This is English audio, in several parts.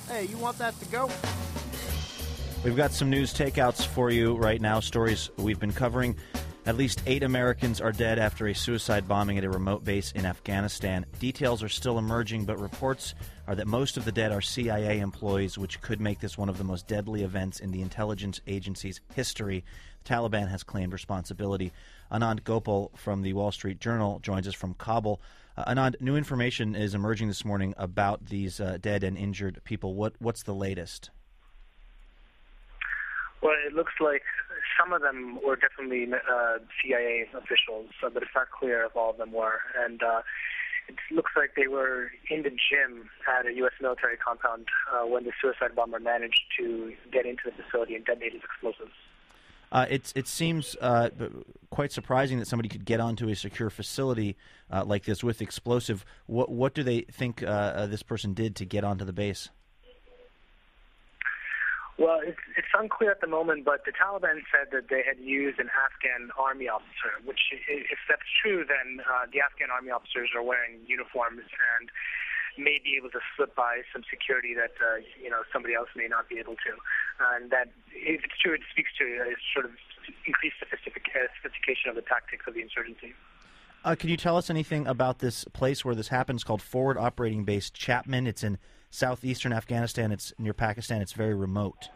Hey, you want that to go? We've got some news takeouts for you right now, stories we've been covering. At least 8 Americans are dead after a suicide bombing at a remote base in Afghanistan. Details are still emerging, but reports are that most of the dead are CIA employees, which could make this one of the most deadly events in the intelligence agency's history. The Taliban has claimed responsibility. Anand Gopal from the Wall Street Journal joins us from Kabul. Anand, new information is emerging this morning about these dead and injured people. What's the latest? Well, it looks like some of them were definitely CIA officials, but it's not clear if all of them were. And it looks like they were in the gym at a U.S. military compound when the suicide bomber managed to get into the facility and detonate his explosives. It seems quite surprising that somebody could get onto a secure facility like this with explosive. What do they think this person did to get onto the base? Well, it's unclear at the moment, but the Taliban said that they had used an Afghan army officer, which, if that's true, then the Afghan army officers are wearing uniforms and may be able to slip by some security that somebody else may not be able to. And that, if it's true, it speaks to a sort of increased sophistication of the tactics of the insurgency. Can you tell us anything about this place where this happens called Forward Operating Base Chapman? It's in southeastern Afghanistan. It's near Pakistan. It's very remote.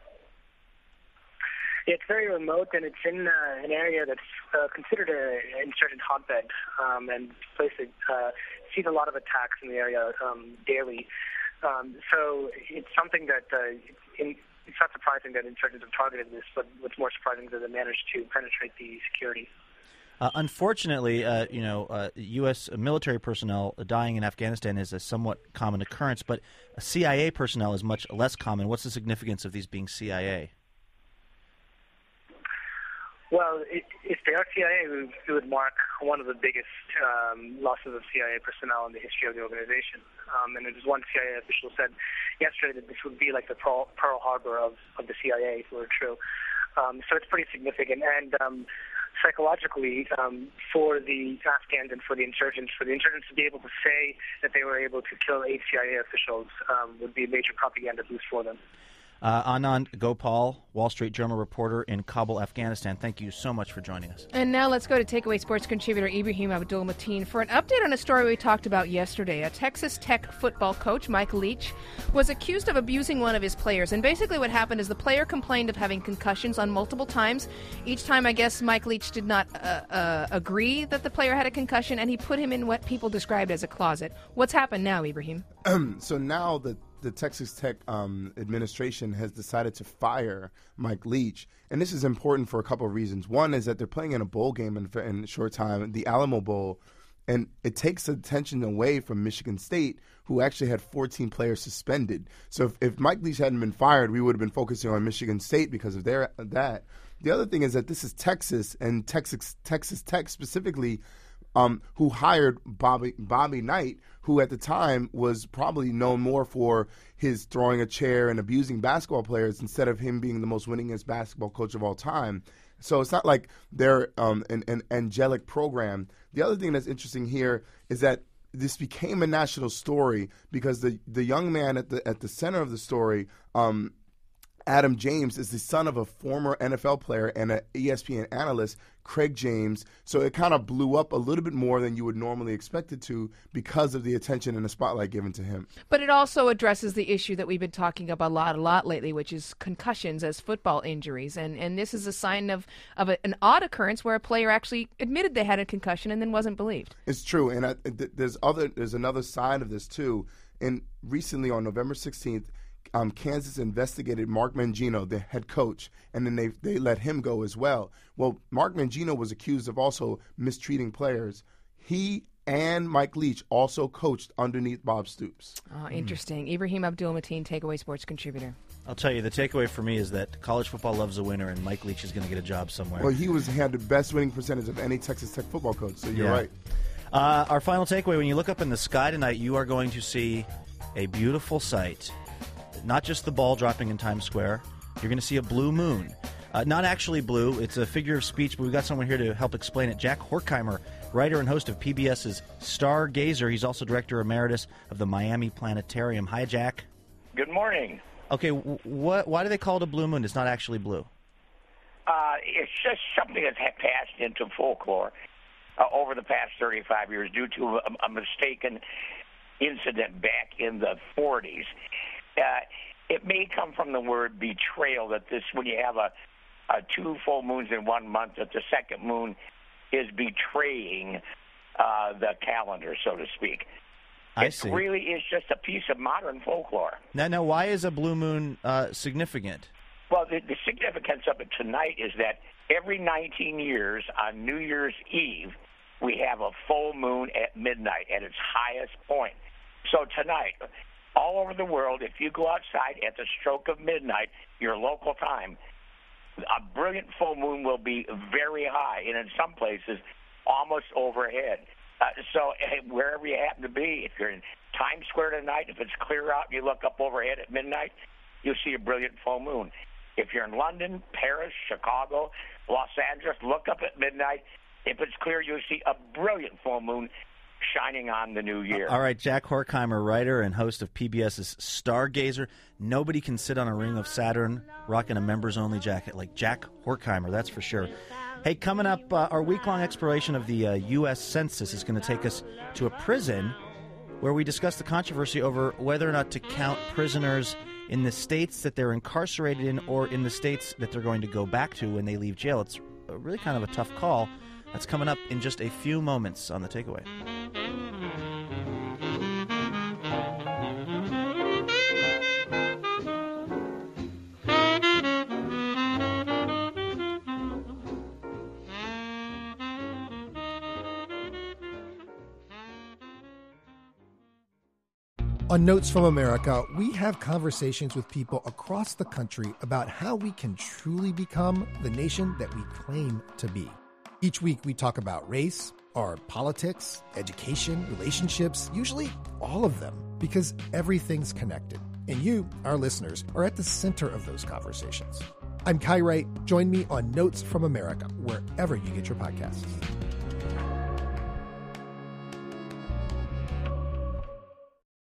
It's very remote, and it's in an area that's considered an insurgent hotbed, and a place that sees a lot of attacks in the area daily. So it's something that it's not surprising that insurgents have targeted this, but what's more surprising is that they managed to penetrate the security. Unfortunately, U.S. military personnel dying in Afghanistan is a somewhat common occurrence, but CIA personnel is much less common. What's the significance of these being CIA? Well, if they are CIA, it would mark one of the biggest losses of CIA personnel in the history of the organization. And as one CIA official said yesterday, that this would be like the Pearl Harbor of the CIA, if it were true. So it's pretty significant. And psychologically, for the Afghans and for the insurgents to be able to say that they were able to kill 8 CIA officials would be a major propaganda boost for them. Anand Gopal, Wall Street Journal reporter in Kabul, Afghanistan. Thank you so much for joining us. And now let's go to Takeaway Sports contributor Ibrahim Abdul-Mateen for an update on a story we talked about yesterday. A Texas Tech football coach, Mike Leach, was accused of abusing one of his players. And basically what happened is the player complained of having concussions on multiple times. Each time, I guess, Mike Leach did not agree that the player had a concussion, and he put him in what people described as a closet. What's happened now, Ibrahim? So now the Texas Tech administration has decided to fire Mike Leach. And this is important for a couple of reasons. One is that they're playing in a bowl game in a short time, the Alamo Bowl, and it takes attention away from Michigan State, who actually had 14 players suspended. So if Mike Leach hadn't been fired, we would have been focusing on Michigan State because of that. The other thing is that this is Texas, and Texas Tech specifically, who hired Bobby Knight, who at the time was probably known more for his throwing a chair and abusing basketball players instead of him being the most winningest basketball coach of all time. So it's not like they're an angelic program. The other thing that's interesting here is that this became a national story because the young man at the center of the story, Adam James, is the son of a former NFL player and an ESPN analyst, Craig James. So it kind of blew up a little bit more than you would normally expect it to because of the attention and the spotlight given to him. But it also addresses the issue that we've been talking about a lot lately, which is concussions as football injuries. And this is a sign of an odd occurrence where a player actually admitted they had a concussion and then wasn't believed. It's true. And there's another side of this, too. And recently on November 16th, Kansas investigated Mark Mangino, the head coach, and then they let him go as well. Well, Mark Mangino was accused of also mistreating players. He and Mike Leach also coached underneath Bob Stoops. Oh, interesting. Ibrahim Abdul-Mateen, Takeaway Sports contributor. I'll tell you, the takeaway for me is that college football loves a winner, and Mike Leach is going to get a job somewhere. Well, he had the best winning percentage of any Texas Tech football coach, so you're right. Our final takeaway, when you look up in the sky tonight, you are going to see a beautiful sight. Not just the ball dropping in Times Square. You're going to see a blue moon. Not actually blue. It's a figure of speech, but we've got someone here to help explain it. Jack Horkheimer, writer and host of PBS's Stargazer. He's also director emeritus of the Miami Planetarium. Hi, Jack. Good morning. Okay, why do they call it a blue moon? It's not actually blue. It's just something that's passed into folklore over the past 35 years due to a mistaken incident back in the 40s. It may come from the word betrayal, that when you have a 2 full moons in 1 month, that the second moon is betraying the calendar, so to speak. I see. It really is just a piece of modern folklore. Now, why is a blue moon significant? Well, the significance of it tonight is that every 19 years on New Year's Eve, we have a full moon at midnight at its highest point. So tonight, all over the world, if you go outside at the stroke of midnight, your local time, a brilliant full moon will be very high, and in some places, almost overhead. So wherever you happen to be, if you're in Times Square tonight, if it's clear out and you look up overhead at midnight, you'll see a brilliant full moon. If you're in London, Paris, Chicago, Los Angeles, look up at midnight. If it's clear, you'll see a brilliant full moon shining on the new year. All right, Jack Horkheimer, writer and host of PBS's Stargazer. Nobody can sit on a ring of Saturn rocking a members-only jacket like Jack Horkheimer, that's for sure. Hey, coming up, our week-long exploration of the U.S. Census is going to take us to a prison where we discuss the controversy over whether or not to count prisoners in the states that they're incarcerated in or in the states that they're going to go back to when they leave jail. It's really kind of a tough call. That's coming up in just a few moments on The Takeaway. On Notes from America, we have conversations with people across the country about how we can truly become the nation that we claim to be. Each week we talk about race, our politics, education, relationships, usually all of them, because everything's connected. And you, our listeners, are at the center of those conversations. I'm Kai Wright. Join me on Notes from America, wherever you get your podcasts.